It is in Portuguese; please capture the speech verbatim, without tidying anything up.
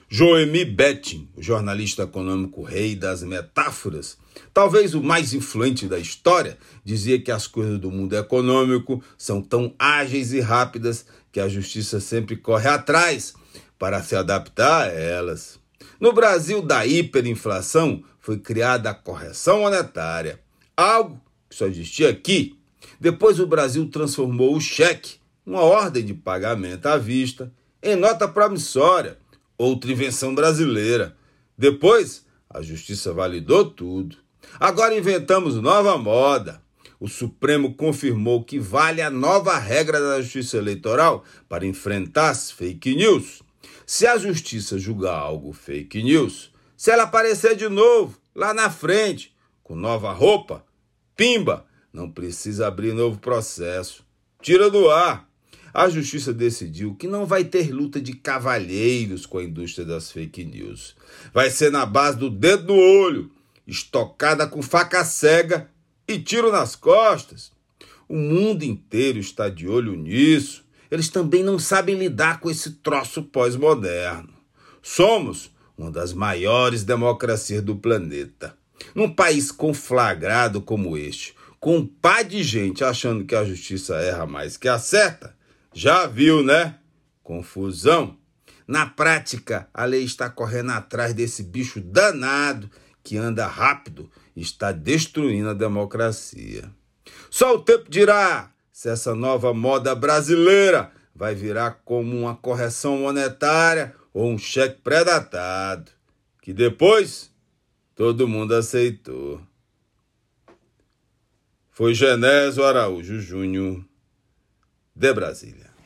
Joemi Betting, o jornalista econômico rei das metáforas, talvez o mais influente da história, dizia que as coisas do mundo econômico são tão ágeis e rápidas que a justiça sempre corre atrás para se adaptar a elas. No Brasil da hiperinflação foi criada a correção monetária, algo que só existia aqui. Depois o Brasil transformou o cheque, uma ordem de pagamento à vista, em nota promissória, outra invenção brasileira. Depois, a justiça validou tudo. Agora inventamos nova moda. O Supremo confirmou que vale a nova regra da justiça eleitoral para enfrentar as fake news. Se a justiça julgar algo fake news, se ela aparecer de novo, lá na frente, com nova roupa, pimba, não precisa abrir novo processo. Tira do ar. A justiça decidiu que não vai ter luta de cavalheiros com a indústria das fake news. Vai ser na base do dedo no olho, estocada com faca cega e tiro nas costas. O mundo inteiro está de olho nisso. Eles também não sabem lidar com esse troço pós-moderno. Somos uma das maiores democracias do planeta. Num país conflagrado como este, com um par de gente achando que a justiça erra mais que acerta, já viu, né? Confusão. Na prática, a lei está correndo atrás desse bicho danado que anda rápido e está destruindo a democracia. Só o tempo dirá se essa nova moda brasileira vai virar como uma correção monetária ou um cheque pré-datado, que depois todo mundo aceitou. Foi Genésio Araújo Júnior, de Brasília.